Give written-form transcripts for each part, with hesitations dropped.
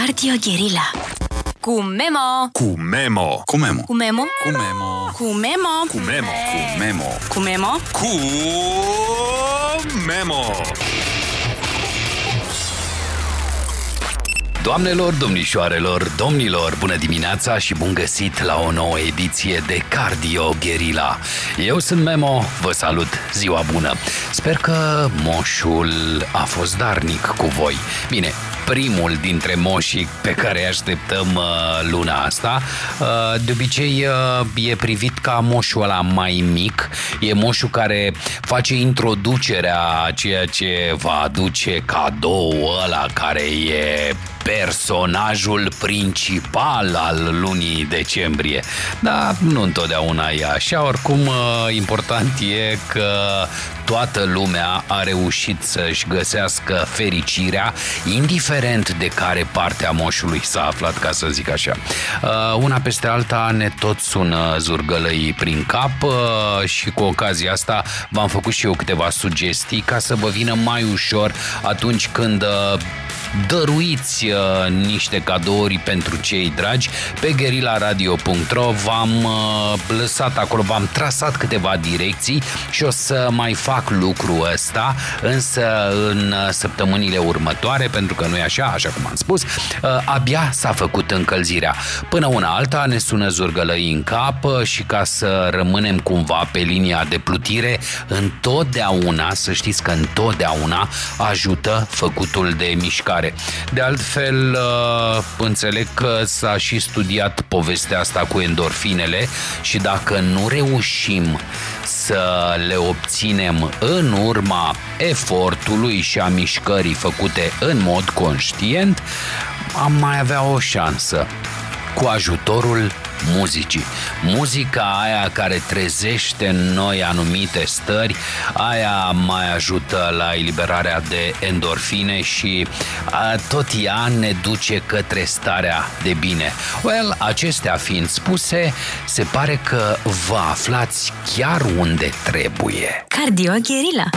Cardio Guerilla cu Memo. Cu Memo. Cu Memo. Cu Memo. Cu Memo. Cu Memo. Cu Memo. Cu Memo. Cu Memo. Cu Memo. Doamnelor, domnișoarelor, domnilor, bună dimineața și bun găsit la o nouă ediție de Cardio Guerilla. Eu sunt Memo, vă salut, ziua bună. Sper că moșul a fost darnic cu voi. Bine, primul dintre moșii pe care îi așteptăm luna asta, de obicei e privit ca moșul ăla mai mic, e moșul care face introducerea a ceea ce va aduce cadou ăla care e personajul principal al lunii decembrie. Dar nu întotdeauna e așa, oricum important e că toată lumea a reușit să-și găsească fericirea, indiferent de care parte a moșului s-a aflat, ca să zic așa. Una peste alta ne tot sună zurgălăii prin cap și cu ocazia asta v-am făcut și eu câteva sugestii ca să vă vină mai ușor atunci când dăruiți niște cadouri pentru cei dragi. Pe guerillaradio.ro v-am lăsat acolo, v-am trasat câteva direcții și o să mai fac lucrul ăsta, însă în săptămânile următoare, pentru că nu e așa, așa cum am spus, abia s-a făcut încălzirea. Până una alta ne sună zurgălăii în cap și ca să rămânem cumva pe linia de plutire, întotdeauna, să știți că întotdeauna ajută făcutul de mișcare. De altfel, înțeleg că s-a și studiat povestea asta cu endorfinele și dacă nu reușim să le obținem în urma efortului și a mișcării făcute în mod conștient, am mai avea o șansă cu ajutorul muzicii. Muzica aia care trezește în noi anumite stări, aia mai ajută la eliberarea de endorfine și tot ea ne duce către starea de bine. Well, acestea fiind spuse, se pare că vă aflați chiar unde trebuie. Cardio Guerilla.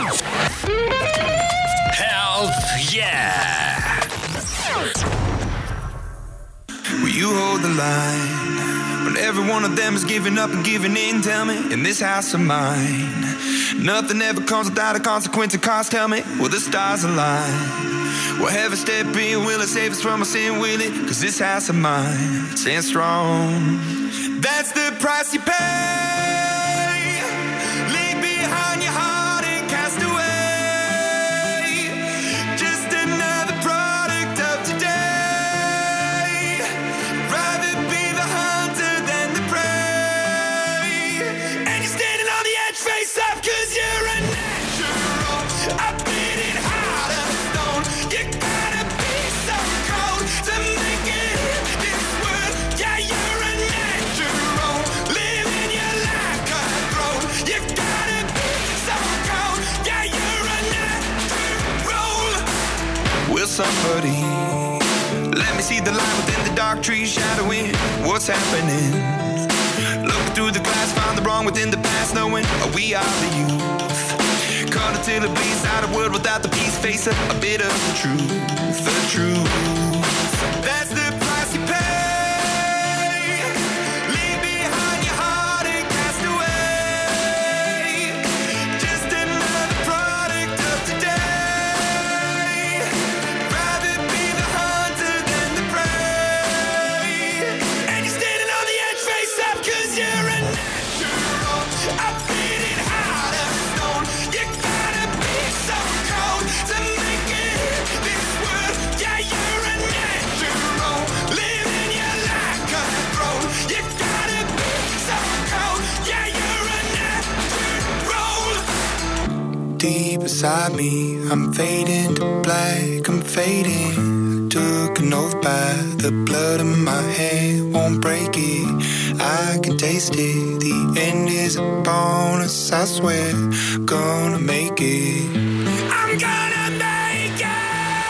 Health, yeah! Will you hold the line when every one of them is giving up and giving in? Tell me, in this house of mine, nothing ever comes without a consequence of cost. Tell me, will the stars align? Will heaven step in? Will it save us from our sin? Will it? 'Cause this house of mine stands strong. That's the price you pay. Leave behind your heart and cast away. Just another product of today. Rather be the hunter than the prey. And you're standing on the edge face up 'cause you're a natural. I beat it hard as stone. You gotta be so cold to make it in this world. Yeah, you're a natural. Living your life cutthroat. You gotta be so cold. Yeah, you're a natural. Will somebody let me see the light within the dark trees shadowing what's happening? Look through the glass, find the wrong within the past, knowing we are the youth. Cut until it bleeds out a world without the peace. Face a bit of the truth, the truth. That's the price you pay. Leave behind your heart and cast away. Just another product of today. Rather be the hunter than the prey. And you're standing on the edge face up 'cause you're a natural. I beat it hard as stone. You gotta be so cold to make it in this world. Yeah, you're a natural. Living your life cutthroat. You gotta be so cold. Yeah, you're a natural. Deep inside me, I'm fading to black, I'm fading. Took an oath by the blood in my hand, won't break it. I can taste it. The end is upon us, I swear. Gonna make it. I'm gonna make it.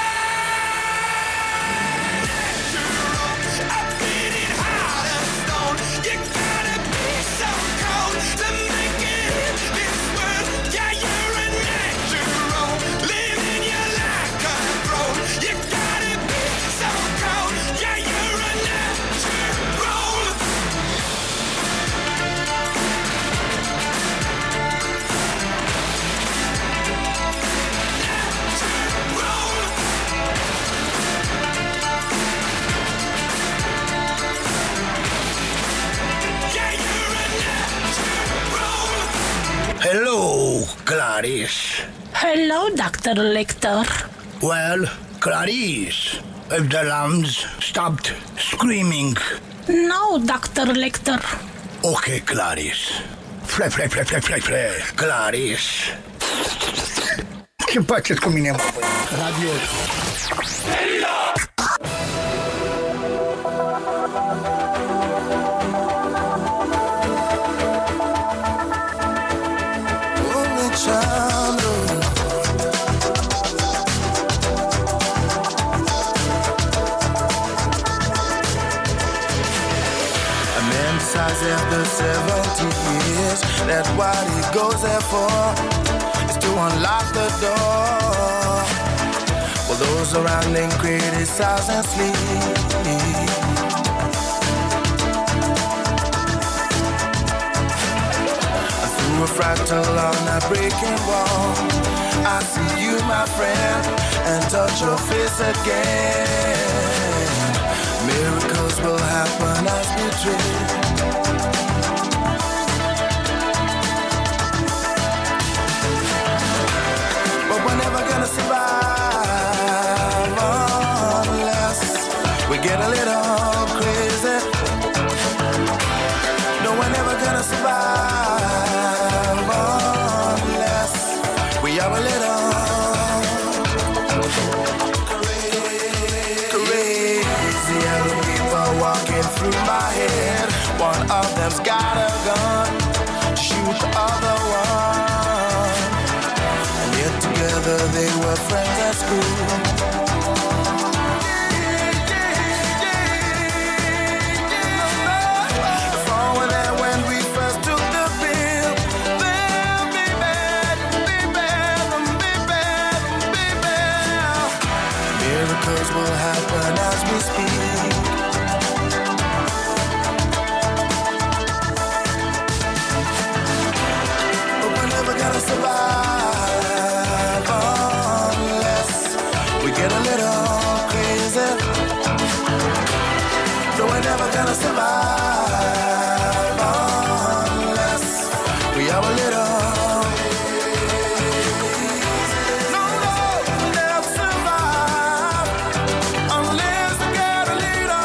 Natural. I beat it hard as stone. You gotta be so cold to make it in this world. Yeah, you're a natural. Living your life cutthroat. You gotta be so cold. Clarice. Hello, Dr. Lecter. Well, Clarice, if the lambs stopped screaming. No, Dr. Lecter. Okay, Clarice. Fle. Clarice. Ce faceți cu mine, mă, băi? Radio. After 70 years, that's what he goes there for, is to unlock the door. Well, those around him criticize and sleep. Through a fractal on a breaking wall, I see you, my friend, and touch your face again. Miracles will happen as we dream. We're never gonna survive unless we get a little crazy. No, we're never gonna survive unless we are a little crazy. Other people walking through my head. One of them's got a gun to shoot the other one. Together they were friends at school. If all were there when we first took the bill, then be bad. Miracles will happen as we speak. But we're never gonna survive unless we get a little crazy. No, we're never gonna survive unless we are a little. No, we'll never survive unless we get a little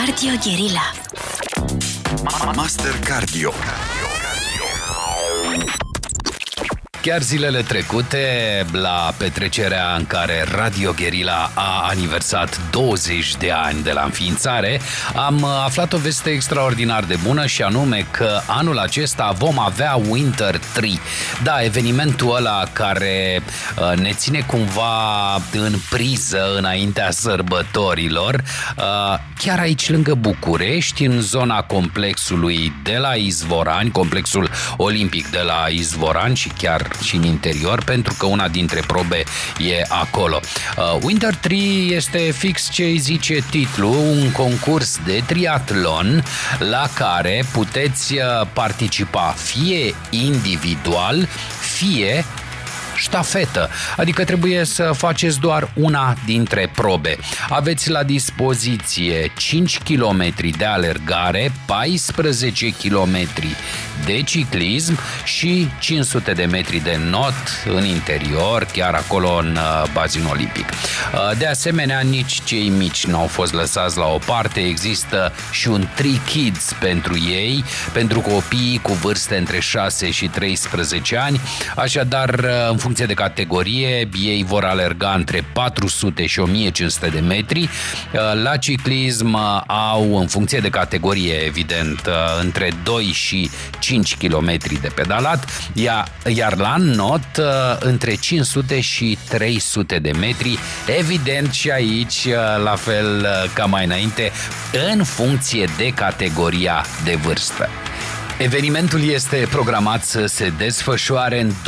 Cardio Guerilla. Master Cardio. Chiar zilele trecute, la petrecerea în care Radio Guerilla a aniversat 20 de ani de la înființare, am aflat o veste extraordinar de bună și anume că anul acesta vom avea Winter 3. Da, evenimentul ăla care ne ține cumva în priză înaintea sărbătorilor, chiar aici lângă București, în zona complexului de la Izvorani, complexul olimpic de la Izvorani și chiar și în interior, pentru că una dintre probe e acolo. Winter 3 este fix ce îi zice titlul, un concurs de triatlon la care puteți participa fie individual, fie ștafetă, adică trebuie să faceți doar una dintre probe. Aveți la dispoziție 5 km de alergare, 14 km de ciclism și 500 de metri de not în interior, chiar acolo în bazinul olimpic. De asemenea, nici cei mici n-au fost lăsați la o parte, există și un Tri Kids pentru ei, pentru copiii cu vârste între 6 și 13 ani, așadar, în funcție de categorie, ei vor alerga între 400 și 1500 de metri. La ciclism au, în funcție de categorie, evident, între 2 și 5 km de pedalat, iar la not între 500 și 300 de metri, evident și aici, la fel ca mai înainte, în funcție de categoria de vârstă. Evenimentul este programat să se desfășoare în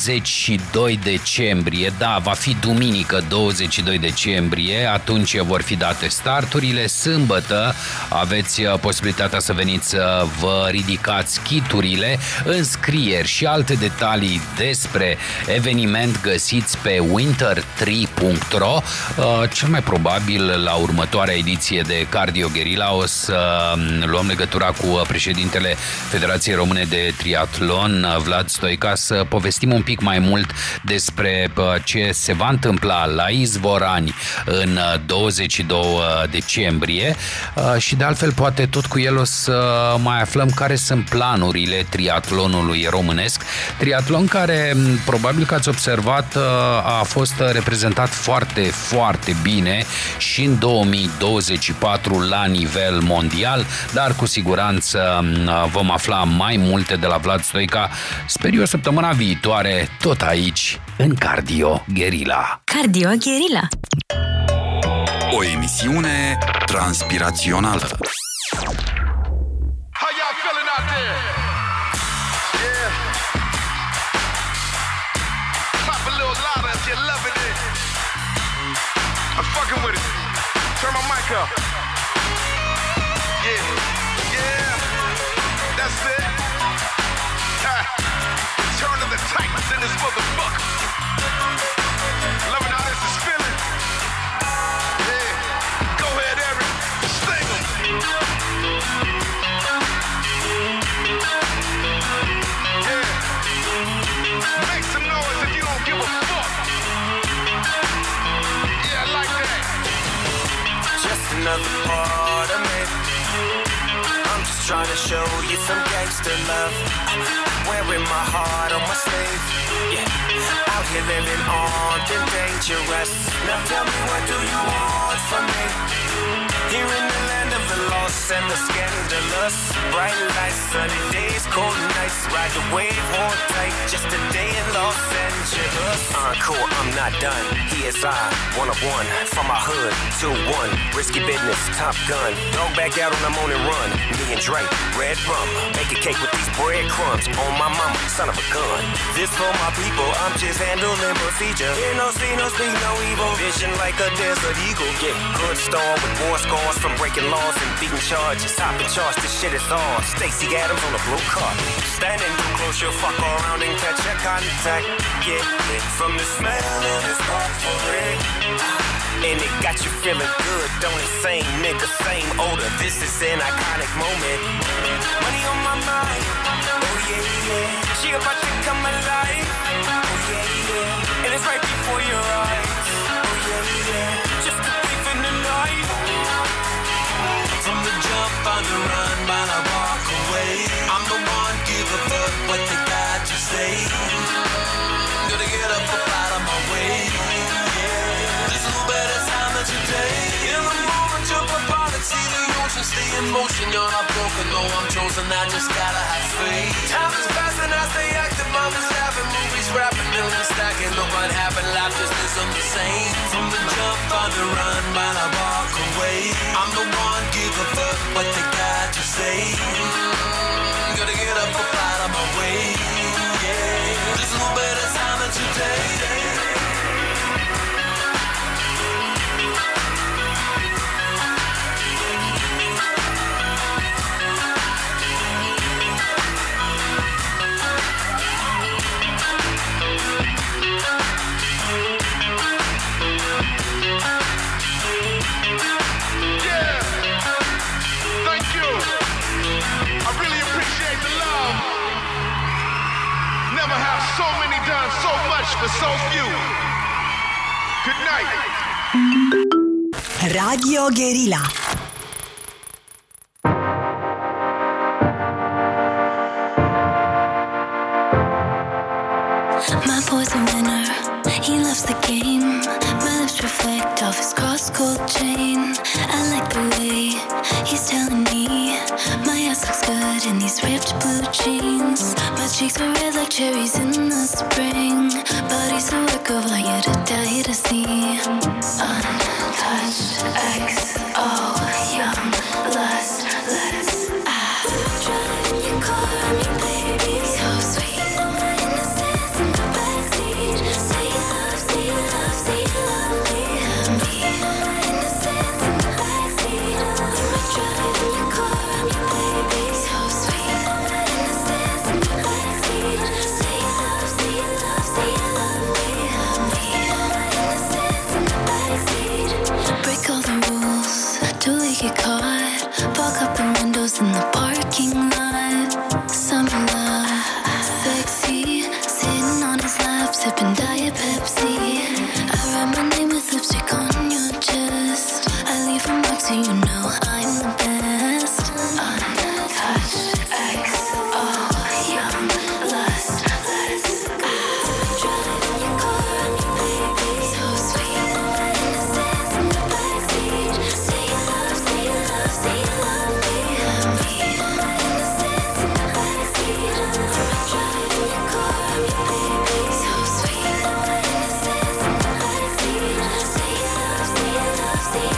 22 decembrie, da, va fi duminică 22 decembrie, atunci vor fi date starturile, sâmbătă aveți posibilitatea să veniți să vă ridicați chiturile, înscrieri și alte detalii despre eveniment găsiți pe winter3.ro. Cel mai probabil la următoarea ediție de Cardio Guerilla o să luăm legătura cu președintele Federației Române de Triatlon, Vlad Stoica, să povestim un pic mai mult despre ce se va întâmpla la Izvorani în 22 decembrie și de altfel poate tot cu el o să mai aflăm care sunt planurile triatlonului românesc. Triatlon care, probabil că ați observat, a fost reprezentat foarte, foarte bine și în 2024 la nivel mondial, dar cu siguranță vom afla mai multe de la Vlad Stoica, sper eu, săptămâna viitoare, tot aici, în Cardio Guerilla. Cardio Guerilla. O emisiune transpirațională. How y'all feeling out there? Yeah. Pop a little louder if you're loving it. I'm fucking with it. Turn my mic up. Yeah. Yeah. That's it. Turn to the Titans in this motherfucker. Loving how this is feeling. Yeah. Go ahead, Eric. Sting 'em. Yeah. Make some noise if you don't give a fuck. Yeah, I like that. Just another part of me. I'm just trying to show you some gangster love. Wearing my heart on my sleeve. Yeah. Out here living armed and dangerous. Now tell me, what do you want from me? Here in the land of the lost and the scandalous. Bright lights, sunny days, cold nights. Ride the wave, hold tight. Just a day in Los Angeles. Encore, I'm not done. Here's I, one of one. From my hood, 2-1. Risky business, Top Gun. Dog back out on the morning run. Me and Drake, red rum. Make a cake with these breadcrumbs. On my mama, son of a gun. This for my people, I'm just handling procedure. Hear no, see no, speak no evil. Vision like a desert eagle. Yeah, good star with war scars from breaking laws and beating charges. Hopping charge, this shit is ours. Stacey Adams on a blue car. Standing too close, you'll fuck around and catch a contact. Yeah, from the smell of this potpourri. And it got you feeling good, don't it? Same nigga, same odor. This is an iconic moment. Money on my mind. Oh yeah, yeah. She about to come alive. Oh yeah, yeah. And it's right before your eyes. Oh yeah, yeah. Just a thief in the night. From the emotional, I'm broken, though I'm chosen, I just gotta have faith. Time is passing, I stay active, mom is laughing, movies rapping, millions stacking. Look what happened, life just isn't the same. From the jump on the run, while I walk away. I'm the one, give a fuck what they got to say. Gotta get up out of my way. Yeah, just a little bit of time today. So many done so much for so few. Good night. Radio Guerilla. My boy's a winner, he loves the game. My lips reflect off his cross-gold chain. I like the way he's telling me my ass looks good in these ripped blue jeans. My cheeks are red like cherries in the spring. Body's a work of art, you to die to see. Untouched, XO, young, lust, let's drive in your car, me baby, so sweet. Innocence in the backseat. Say you love me, me. Innocence in the backseat. You might drive in your car, me baby, so sweet. Innocence in the backseat. Say you love me, me. Innocence in the backseat. Break all the rules till we get caught. Fog up the windows in the parking lot. Summer love, sexy. Sitting on his lap, sipping Diet Pepsi. I write my name with lipstick on your chest. I leave a mark so you know I'm the best. Untouched, XO, young, lust, let's drive in your car, me baby, so sweet. Innocence in the backseat. Say you love me, me. Innocence in the backseat. Drive in your car, me baby, so sweet. Innocence in the backseat. Say you love me, me. Innocence in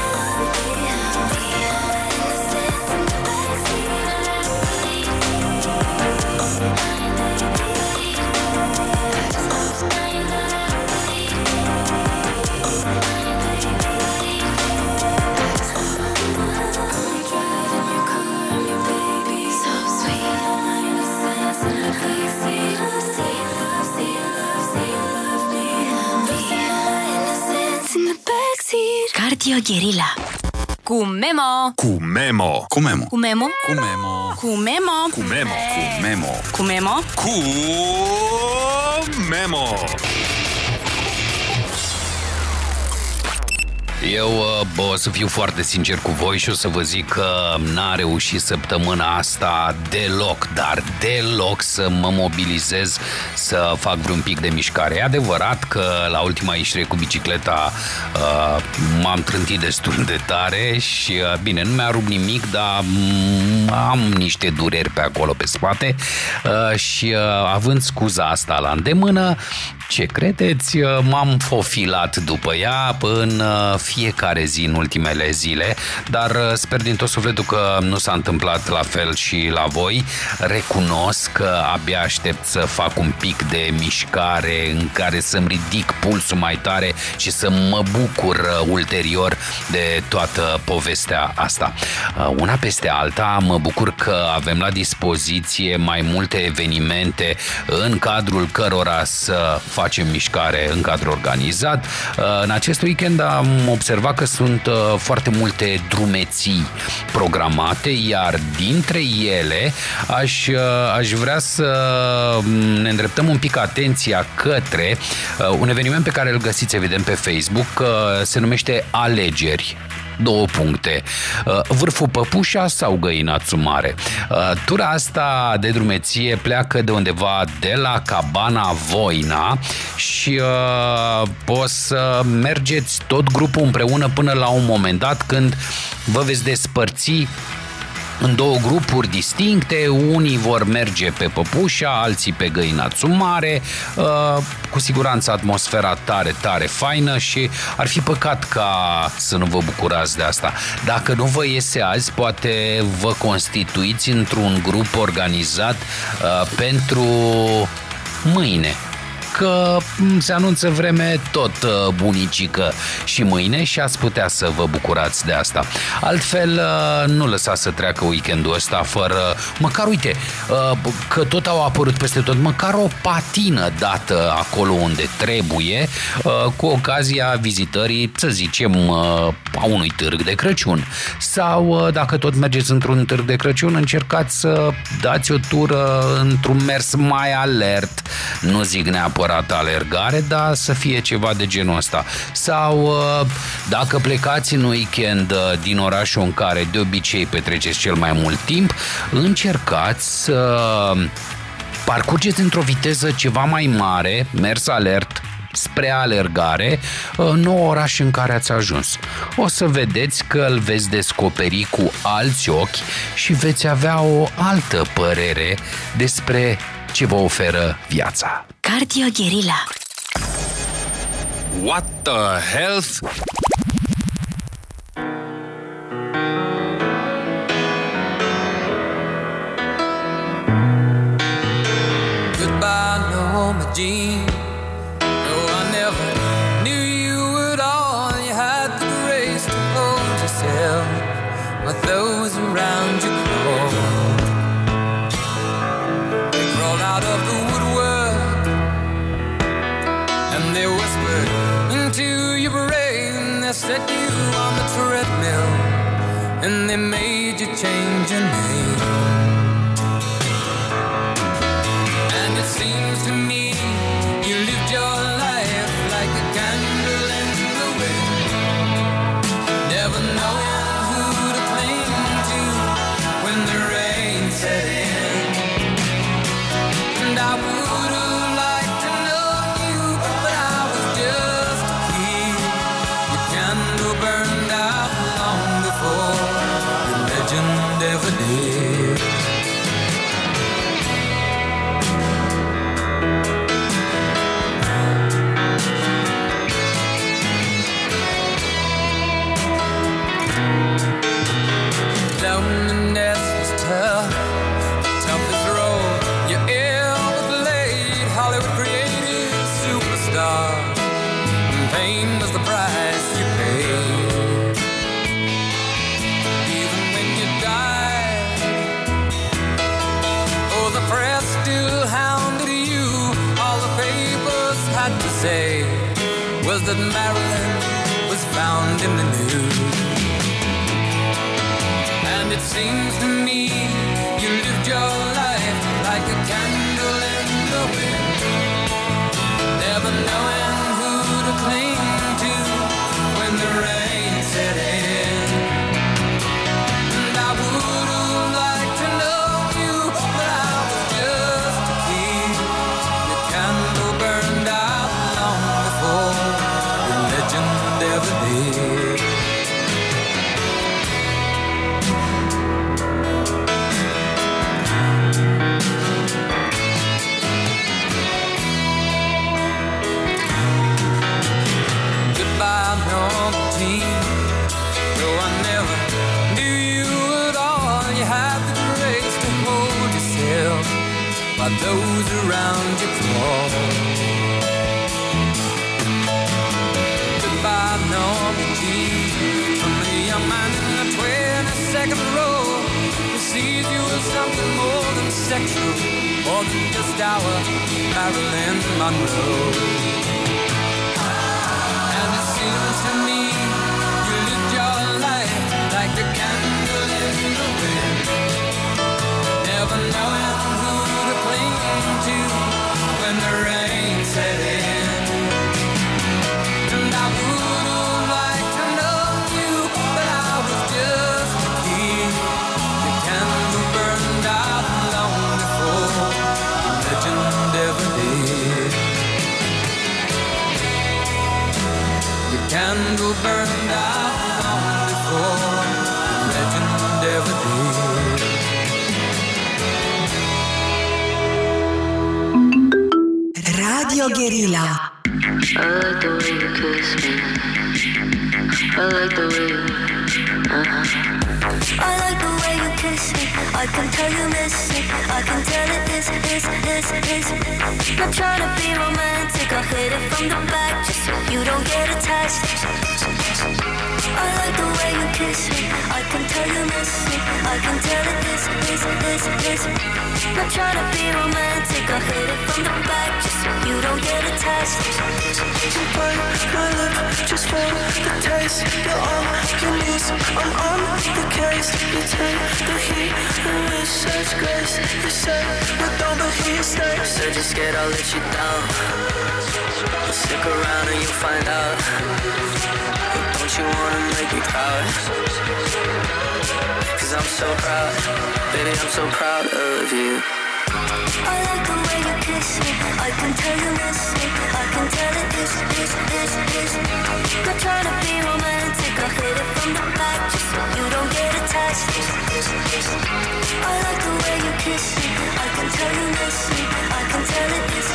the Cardio Guerilla. Cu Memo. Cu Memo. Cu Memo. Cu Memo. Cu Memo. Cu Memo. Cu Memo. Cu Memo. Cu Memo. Cu Memo. Eu o să fiu foarte sincer cu voi și o să vă zic că n-a reușit săptămâna asta deloc, dar deloc să mă mobilizez să fac vreun pic de mișcare. E adevărat că la ultima ieșire cu bicicleta m-am trântit destul de tare și bine, nu mi-a rupt nimic, dar am niște dureri pe acolo pe spate și având scuza asta la îndemână, ce credeți? M-am fofilat după ea în fiecare zi în ultimele zile, dar sper din tot sufletul că nu s-a întâmplat la fel și la voi. Recunosc că abia aștept să fac un pic de mișcare în care să-mi ridic pulsul mai tare și să mă bucur ulterior de toată povestea asta. Una peste alta, mă bucur că avem la dispoziție mai multe evenimente în cadrul cărora să facem mișcare în cadru organizat. În acest weekend am observat că sunt foarte multe drumeții programate, iar dintre ele aș vrea să ne îndreptăm un pic atenția către un eveniment pe care îl găsiți evident pe Facebook, se numește Alegeri. 2 puncte. Vârful Păpușa sau Găinațul Mare? Tura asta de drumeție pleacă de undeva de la Cabana Voina și o să mergeți tot grupul împreună până la un moment dat când vă veți despărți în două grupuri distincte, unii vor merge pe păpușa, alții pe găina țumare, cu siguranță atmosfera tare, tare faină și ar fi păcat ca să nu vă bucurați de asta. Dacă nu vă iese azi, poate vă constituiți într-un grup organizat pentru mâine, că se anunță vreme tot bunicică și mâine și ați putea să vă bucurați de asta. Altfel, nu lăsați să treacă weekendul ăsta fără, măcar, uite, că tot au apărut peste tot, măcar o patină dată acolo unde trebuie, cu ocazia vizitării, să zicem, a unui târg de Crăciun. Sau, dacă tot mergeți într-un târg de Crăciun, încercați să dați o tură într-un mers mai alert. Nu zic neapărat alergare, dar să fie ceva de genul ăsta. Sau dacă plecați în weekend din orașul în care de obicei petreceți cel mai mult timp, încercați să parcurgeți într-o viteză ceva mai mare, mers alert, spre alergare, nou oraș în care ați ajuns. O să vedeți că îl veți descoperi cu alți ochi și veți avea o altă părere despre ce vă oferă viața. Cardio Guerilla. What the health? Goodbye, Norma Jean. No, I never knew you at all. You had the grace to hold yourself with those around you crawled. They crawled out of the woodwork and they whispered into your brain. They set you on the treadmill and they made you change your name. And it seems to me you lived your life like a candle in the wind, never knowing who to cling to when the rain set in. And I would have liked to know you, but I was just a kid. Your candle burned out long before your legend ever did. Loneliness was tough, the toughest road you ever played. Hollywood created superstar, and pain was the price you paid. Even when you died, oh, the press still hounded you. All the papers had to say was that Marilyn was found in the news. And it seems to me you lived your life like a candle in the wind, never knowing who to cling to when the rain set in. And I would have liked to know you, but I was just a kid. Your candle burned out long before your legend ever did. Goodbye, Norma Jean. Though I never knew you at all, you had the grace to hold yourself while those around you crawl. Goodbye, Norma Jean. From the young man in the 22nd row who sees you as something more than sexual, more than just our Marilyn Monroe. And it seems to me you lived your life like a candle in the wind, never knowing who to cling to when the rain set in. And I would have liked to know you, but I was just a kid. The candle burned out long before the legend ever did. The candle burned Radio Guerilla. I like the way you kiss me. I like the way you, I like the way you kiss me. I can tell you miss it. I can tell it is. Not trying to be romantic. I hit it from the back just so you don't get attached. I like the way you kiss me. I can tell you miss it. I can tell it is. Not trying to be romantic. I hit it from the back just so you don't get attached. You bite my lip just for the taste. You're all you need. I'm on the case. You take the heat and with such grace. You say you don't, but he stays. Said you're scared I'll let you down. But stick around and you'll find out. Don't you wanna make me proud? Cause I'm so proud. Baby, I'm so proud of you. I like the way you kiss me. I can tell you miss me. I can tell it is. Not trying to be romantic. I hit it from the back just so you don't get attached. I like the way you kiss me. I can tell you miss me. I can tell it is.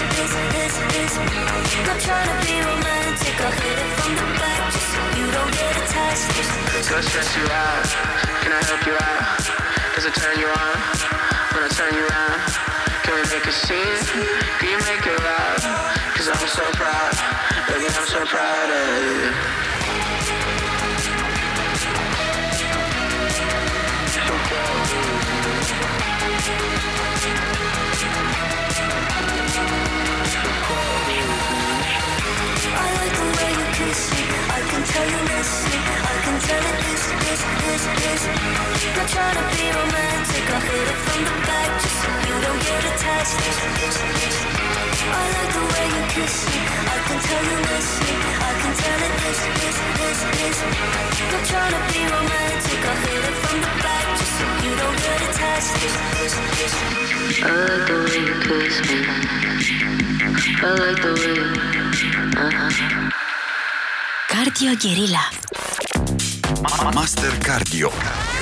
Not trying to be romantic. I hit it from the back just so you don't get attached. Go stress you out. Can I help you out? Does it turn you on? When I turn you around, can we make a scene? Can you make it loud? Cause I'm so proud. Baby, I'm so proud of you. I like the way you kiss me. I can tell you miss me. I can tell it is. Not trying to be romantic. I hit it from the back just so you don't get attached. I like the way you kiss me. I can tell you miss me. I can tell it is. Not trying to be romantic. I hit it from the back just so you don't get attached. I like the way you kiss me. I like the way you, Cardio Guerilla. Master Cardio.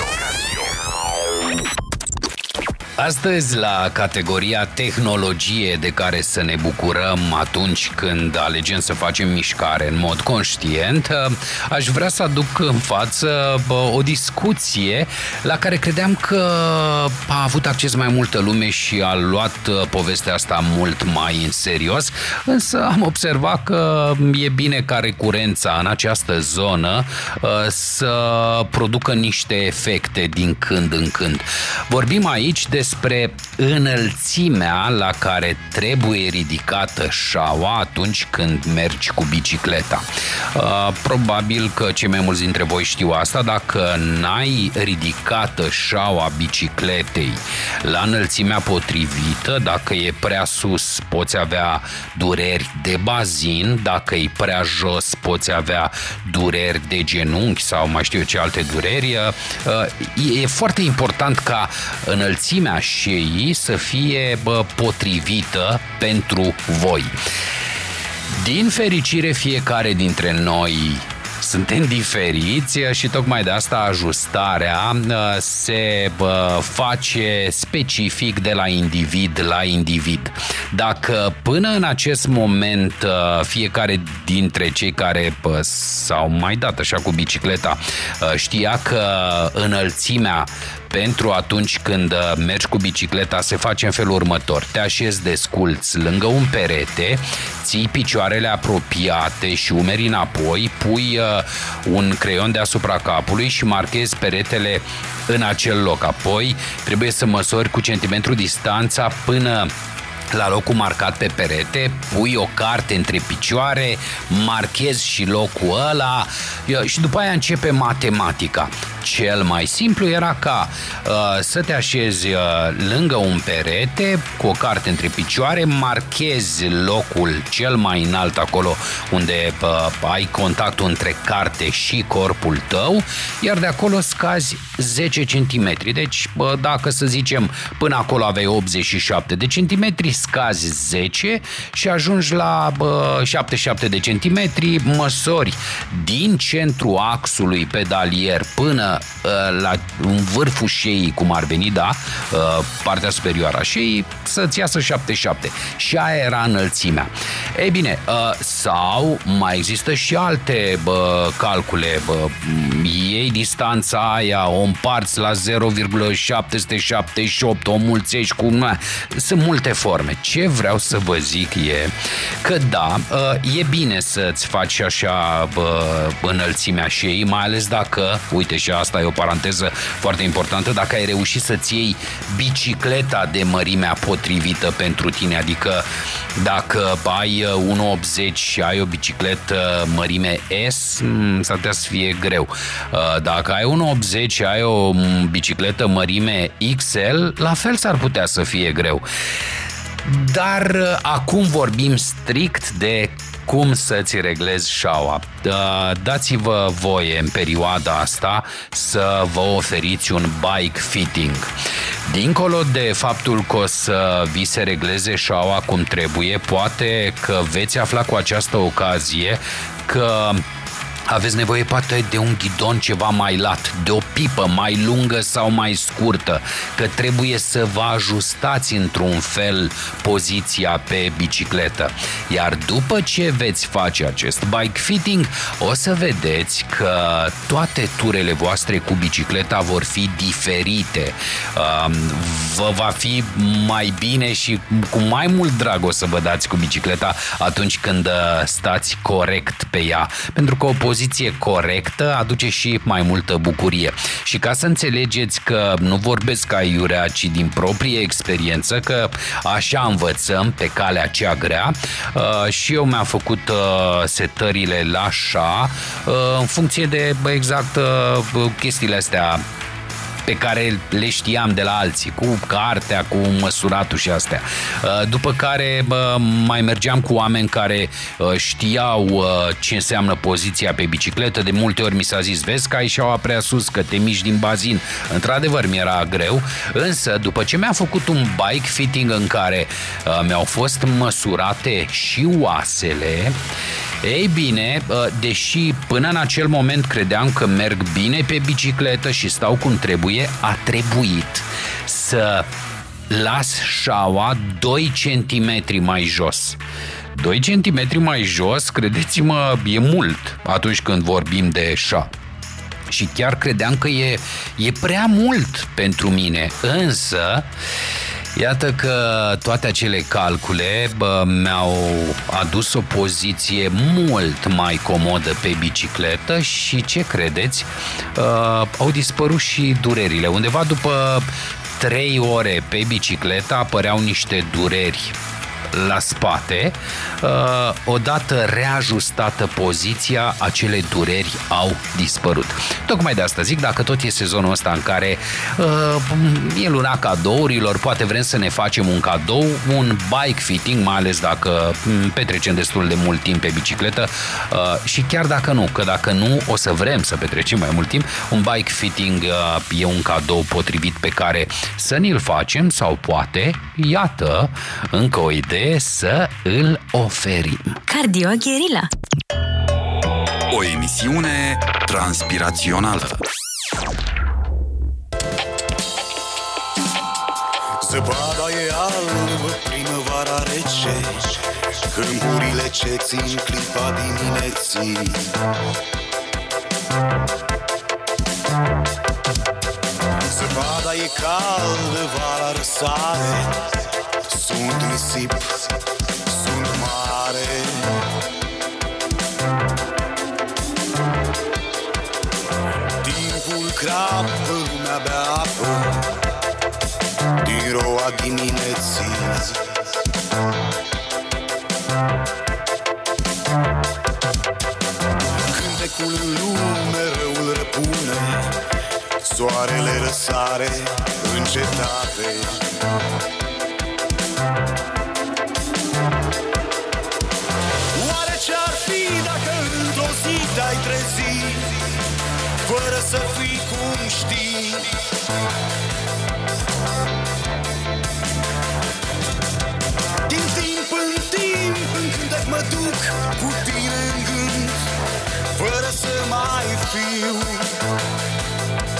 Astăzi, la categoria tehnologie de care să ne bucurăm atunci când alegem să facem mișcare în mod conștient, aș vrea să aduc în față o discuție la care credeam că a avut acces mai multă lume și a luat povestea asta mult mai în serios, însă am observat că e bine ca recurența în această zonă să producă niște efecte din când în când. Vorbim aici despre înălțimea la care trebuie ridicată șaua atunci când mergi cu bicicleta. Probabil că cei mai mulți dintre voi știu asta. Dacă n-ai ridicată șaua bicicletei la înălțimea potrivită, dacă e prea sus, poți avea dureri de bazin, dacă e prea jos, poți avea dureri de genunchi sau mai știu eu ce alte dureri. E foarte important ca înălțimea șeii să fie potrivită pentru voi. Din fericire, fiecare dintre noi suntem diferiți și tocmai de asta ajustarea se face specific de la individ la individ. Dacă până în acest moment fiecare dintre cei care s-au mai dat așa cu bicicleta știa că înălțimea pentru atunci când mergi cu bicicleta se face în felul următor: te așezi desculți lângă un perete, ții picioarele apropiate și umerii înapoi, pui un creion deasupra capului și marchezi peretele în acel loc. Apoi trebuie să măsori cu centimetru distanța până la locul marcat pe perete, pui o carte între picioare, marchezi și locul ăla și după aia începe matematica. Cel mai simplu era ca să te așezi lângă un perete cu o carte între picioare, marchezi locul cel mai înalt acolo unde ai contactul între carte și corpul tău, iar de acolo scazi 10 cm. Deci dacă să zicem până acolo aveai 87 de centimetri, scazi 10 și ajungi la 77 de centimetri, măsori din centrul axului pedalier până până în vârful șeii, cum ar veni, da, partea superioară a șeii, să-ți iasă 77. Și aia era înălțimea. Ei bine, sau mai există și alte calcule. Iei distanța aia, o împarți la 0,778, o mulțești cu... Sunt multe forme. Ce vreau să vă zic e că da, e bine să-ți faci așa înălțimea șeii, mai ales dacă, uite, și asta e o paranteză foarte importantă, dacă ai reușit să-ți iei bicicleta de mărimea potrivită pentru tine, adică dacă ai 1,80 și ai o bicicletă mărime S, s-ar putea să fie greu. Dacă ai 1,80 și ai o bicicletă mărime XL, la fel s-ar putea să fie greu. Dar acum vorbim strict de cum să-ți reglezi șaua. Dați-vă voie în perioada asta să vă oferiți un bike fitting. Dincolo de faptul că o să vi se regleze șaua cum trebuie, poate că veți afla cu această ocazie că aveți nevoie poate de un ghidon ceva mai lat, de o pipă mai lungă sau mai scurtă, că trebuie să vă ajustați într-un fel poziția pe bicicletă. Iar după ce veți face acest bike fitting, o să vedeți că toate turele voastre cu bicicleta vor fi diferite. Vă va fi mai bine și cu mai mult drag o să vă dați cu bicicleta atunci când stați corect pe ea, pentru că o poziție corectă aduce și mai multă bucurie. Și ca să înțelegeți că nu vorbesc aiurea, ci din proprie experiență, că așa învățăm pe calea cea grea, și eu mi-am făcut setările la așa în funcție de exact chestiile astea pe care le știam de la alții, cu cartea, cu măsuratul și astea. După care mai mergeam cu oameni care știau ce înseamnă poziția pe bicicletă. De multe ori mi s-a zis, vezi că ai șaua prea sus, că te miști din bazin. Într-adevăr, mi-era greu, însă după ce mi-am făcut un bike fitting în care mi-au fost măsurate și oasele, ei bine, deși până în acel moment credeam că merg bine pe bicicletă și stau cum trebuie, a trebuit să las șaua 2 cm mai jos. 2 cm mai jos, credeți-mă, e mult atunci când vorbim de șa. Și chiar credeam că e prea mult pentru mine, însă iată că toate acele calcule mi-au adus o poziție mult mai comodă pe bicicletă și ce credeți? Au dispărut și durerile. Undeva după 3 ore pe bicicletă apăreau niște dureri la spate. Odată reajustată poziția, acele dureri au dispărut. Tocmai de asta zic, dacă tot e sezonul ăsta în care e luna cadourilor, poate vrem să ne facem un cadou, un bike fitting, mai ales dacă petrecem destul de mult timp pe bicicletă, și chiar dacă nu, că dacă nu o să vrem să petrecem mai mult timp, un bike fitting e un cadou potrivit pe care să ni-l facem sau poate, iată, încă o idee, să îl oferim. Cardio Guerilla. O emisiune transpirațională. Zăpada e albă, primăvara rece, câmpurile ce țin clipa dimineții. Zăpada e caldă, vara răsare, sunt nisip, sunt mare. Timpul crapă, lumea bea apă din roa dimineții. Cântecul în lume răul răpune, soarele răsare în cetate. Oare ce-ar fi dacă într-o zi te-ai trezi fără să fii cum știi? Din timp în timp, în cântec mă duc cu tine în gând, fără să mai fiu.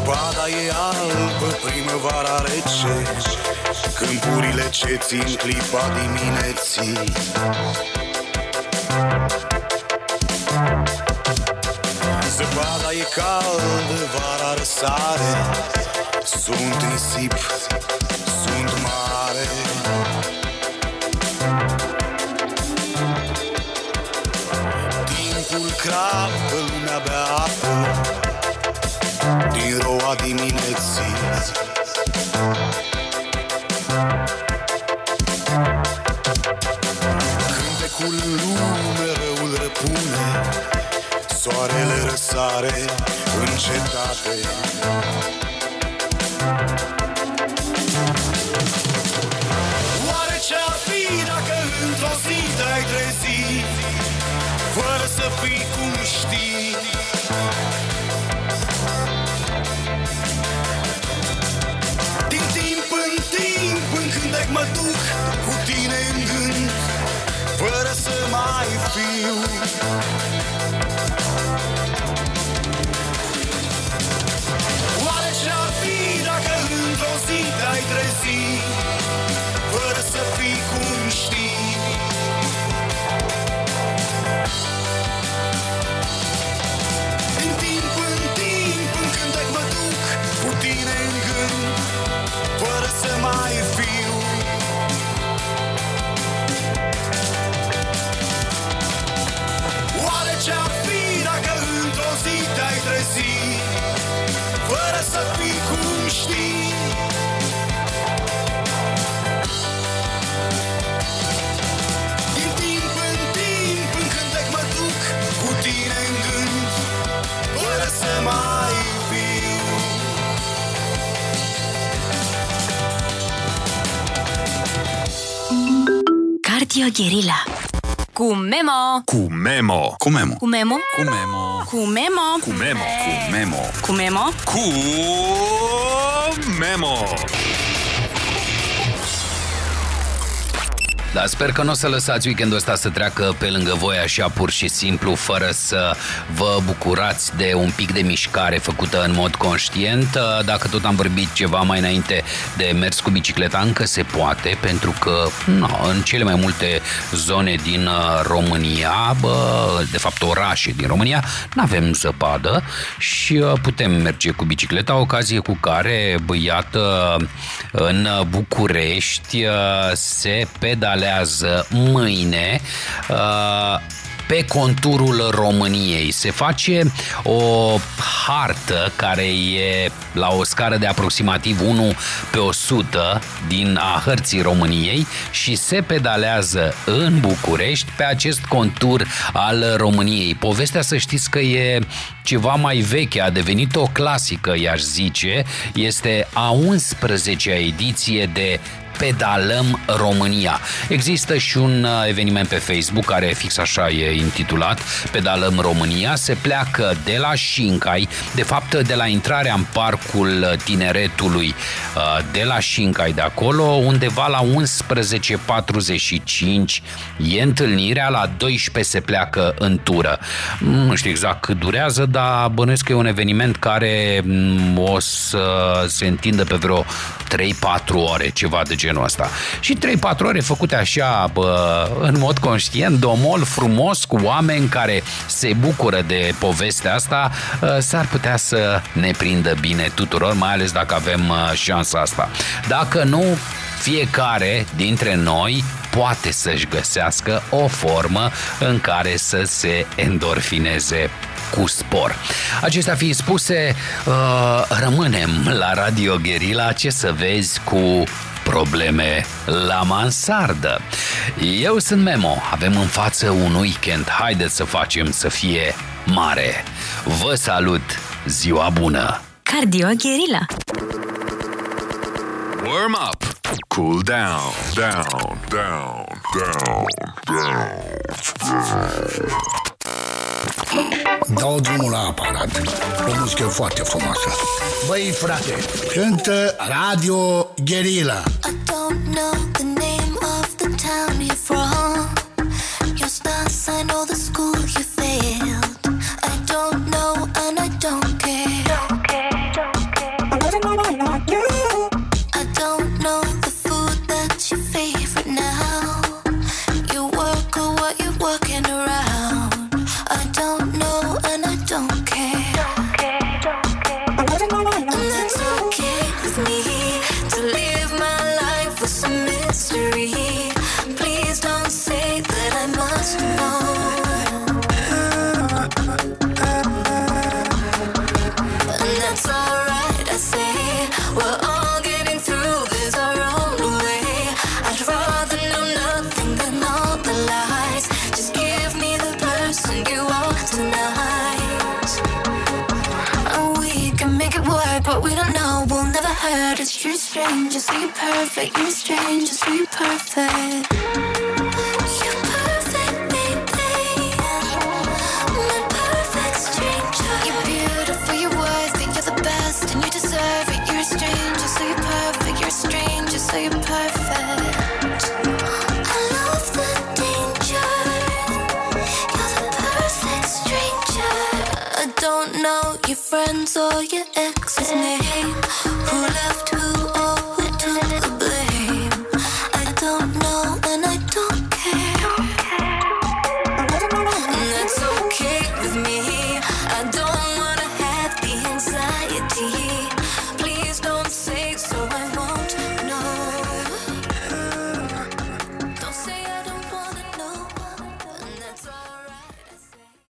Zăpada e albă, primăvara rece, câmpurile ce țin clipa dimineții. Zăpada e caldă, vara răsare, sunt nisip, sunt mare. Timpul crapă, lumea bea apă din roa dimineții. Cântecul lume răul răpune, soarele răsare în cetate. Oare ce-ar fi dacă într-o zi te-ai trezi fără să fii cum știi? Din timp în timp, în cântec mă duc cu tine în gând, fără să mai fiu. Oare ce-ar fi dacă într-o zi te-ai trezi fără să fii cum știi? Din timp în timp, în cântec mă duc cu tine în gând, fără să mai fiu. Oare ce-ar fi dacă într-o zi te-ai trezi fără să fii cum știi? Din timp în timp, în cântec mă duc cu tine în gând, fără să mai fiu. Cardio Guerilla. Cu Memo. Cu Memo. Cu Memo. Cu Memo. Cu Memo. Cu Memo. Cu Memo. Cu Memo. Cu Memo. Cu Memo. Dar sper că nu o să lăsați weekendul ăsta să treacă pe lângă voi așa pur și simplu, fără să vă bucurați de un pic de mișcare făcută în mod conștient. Dacă tot am vorbit ceva mai înainte de mers cu bicicleta, încă se poate, pentru că în cele mai multe zone din România, de fapt orașe din România, n-avem zăpadă și putem merge cu bicicleta, ocazie cu care, iată, în București se pedalează mâine pe conturul României. Se face o hartă care e la o scară de aproximativ 1/100 a hărții României și se pedalează în București pe acest contur al României. Povestea, să știți că e ceva mai veche, a devenit o clasică, i-aș zice. Este a 11-a ediție de Pedalăm România. Există și un eveniment pe Facebook care fix așa e intitulat, Pedalăm România. Se pleacă de la Șincai, de fapt de la intrarea în Parcul Tineretului de la Șincai de acolo, undeva la 11:45 e întâlnirea, la 12 se pleacă în tură. Nu știu exact cât durează, dar bănuiesc că e un eveniment care o să se întindă pe vreo 3-4 ore, ceva de genul ăsta. Și 3-4 ore făcute așa, în mod conștient, domol, frumos, cu oameni care se bucură de povestea asta, s-ar putea să ne prindă bine tuturor, mai ales dacă avem șansa asta. Dacă nu, fiecare dintre noi poate să-și găsească o formă în care să se endorfineze cu spor. Acestea fiind spuse, rămânem la Radio Guerilla, ce să vezi, cu probleme la mansardă. Eu sunt Memo, avem în față un weekend, haideți să facem să fie mare. Vă salut, ziua bună! Cardio Guerilla. Warm up. Cool down. Down. Down. Down. Down. Dau drumul la aparat. O muzică foarte frumoasă. Băi, frate, cântă Radio Guerilla. I don't know the name of the town you're from. Your star sign or the school you failed. I don't know and I don't care. part we don't know will never hurt us. You're a stranger, so you're perfect. You're a stranger, so you're perfect. You're perfect, baby. My perfect stranger. You're beautiful, you're worth it. You're the best, and you deserve it. You're a stranger, so you're perfect. You're a stranger, so you're perfect. I love the danger. You're the perfect stranger. I don't know your friends or your ex's name. Who left who